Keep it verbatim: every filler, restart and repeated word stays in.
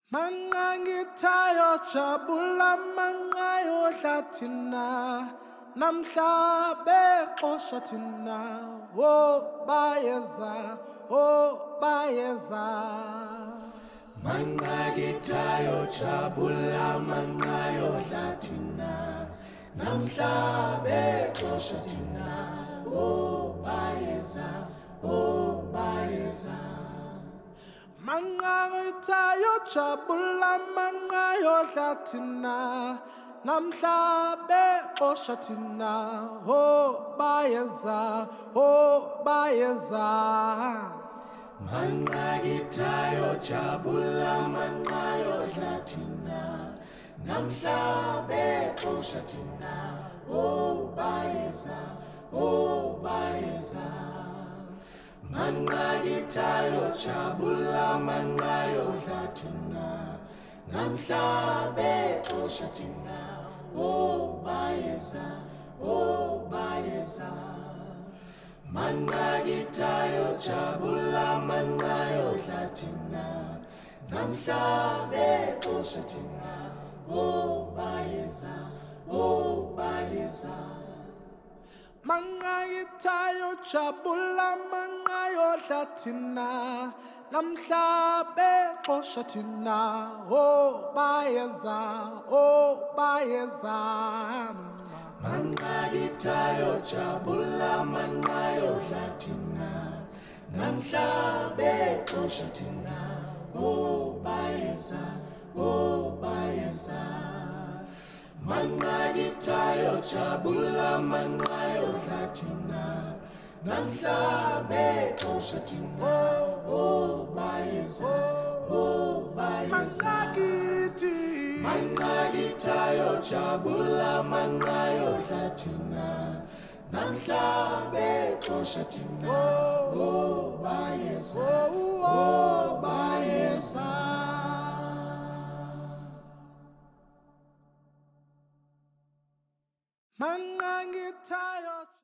Mangangitayo jabula mangayo latina namhla bexosha thina oh bayeza oh bayeza Mangangitayo jabula mangayo latina namhla bexosha thina oh bayeza oh bayeza Mangangitayo jabula mangayo latina namhla bexosha thina oh bayeza oh bayeza Mangangitayo jabula mangayo latina namhla bexosha thina oh bayeza oh bayeza Mangangitayo jabula mangayo latina namhla bexosha thina oh bayeza oh bayeza Mangangitayo jabula mangayo latina namhla bexosha thina oh bayeza oh bayeza Mangangitayo jabula mangayo latina namhla bexosha thina oh bayeza oh bayeza Mangangitayo jabula mangayo latina namhla bexosha thina oh bayeza oh bayeza Mangangitayo jabula mangayo latina namhla bexosha thina oh bayeza oh bayeza Mangangitayo jabula mangayo latina namhla bexosha thina oh bayeza oh bayeza Mangangitayo